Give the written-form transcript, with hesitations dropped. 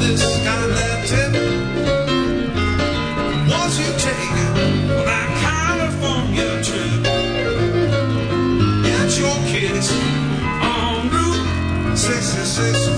this kind of tip. Once you take it on that California trip, get your kids on Route 66.